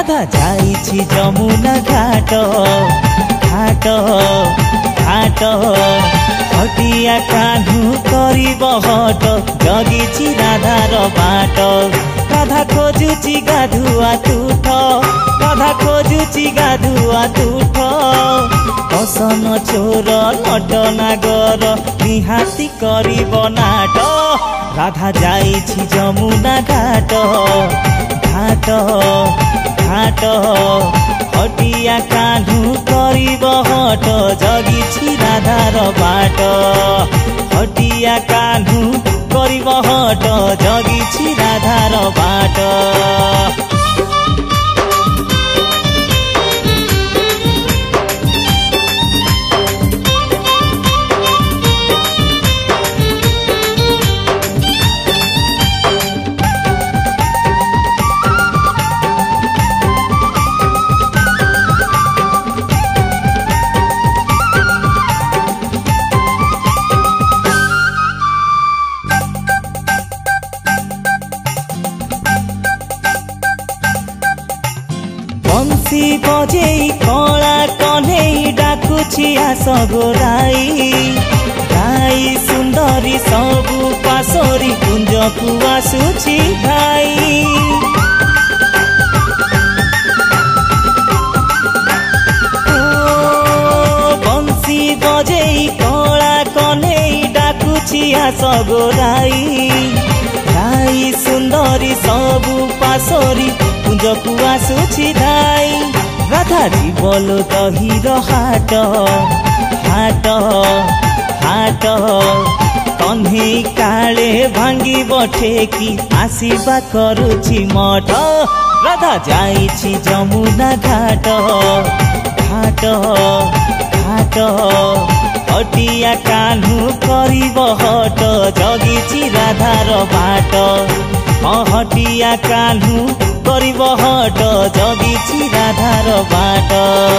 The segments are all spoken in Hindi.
राधा जाइछि जमुना घाट घाट घाट हटिया कान्हू करिब हट जगिछि राधार बाट राधा खोजुछि गाधुआ तुठ राधा खोजुछि गाधुआ तुठ बसन चोर नट नागर निहाती करिब नाट राधा जाइछि जमुना घाट घाट घाट हटिया कान्हू करिब हट जगिछि राधार बाट हटिया कान्हू करिब हट जगिछि राधार बाट बंसी बजेई कला कन्हई डाकुछि आस गोराई गाई सुंदरी सबु पासोरी कुंजकु आसुछि भाई बंसी बजेई कला कन्हई डाकुछि आस गोराई गाई सुंदरी सबु पासोरी कुंजकु आसुछि धाई राधा जीवल दहीर हाट हाट हाट कन्हई काले भांगी बठेकी आसीबा करुछि मठ राधा जाइछि जमुना घाट घाट घाट हटिया कान्हू करिब हट जगिछि राधार बाट हटिया कान्हू करिब हट जगिछि राधार बाट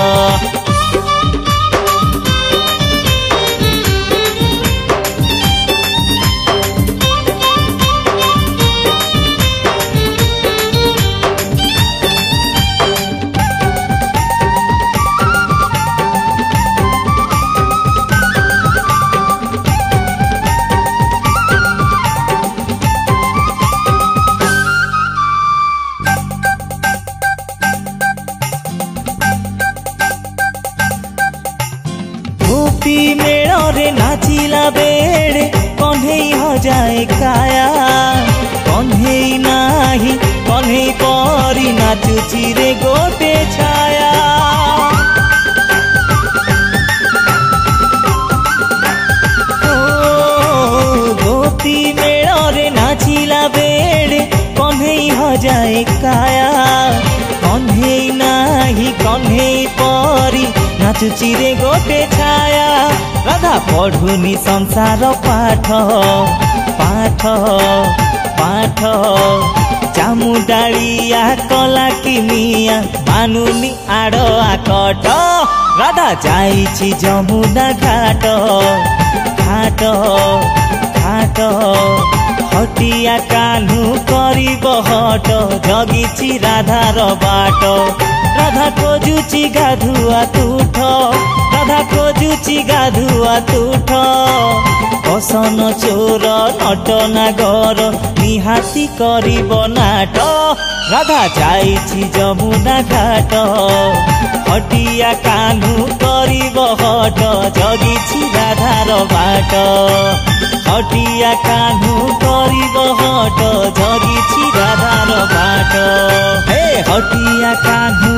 मेड़े नाचिला बेड़े कन्हई हो जाए काया कन्हई नाही कन्हई परी नाचुछि रे गोटे छाया गोपी मेड़े नाचिला बेड़े कन्हई हो जाए काया कन्हई नाही कन्हई परी नाचुछि रे गोटे छाया राधा पढ़ुनी संसार पाठ पाठ पाठ चामुडालिया कला कि मिया मानुनी आड़ आकट राधा जाइछि जमुना घाट घाट घाट हटिया कान्हू करिब हट जगिछि राधार बाट राधा खोजुछि गाधुआ तुठ राधा खोजुछि गाधुआ तुठ बसन चोर नट नागर निहाती करिब नाट राधा जाइछि जमुना घाट हटिया कान्हू करिब हट जगिछि राधार बाट हटिया कान्हू करिब हट जगिछि राधार बाट हे हटिया कान्हू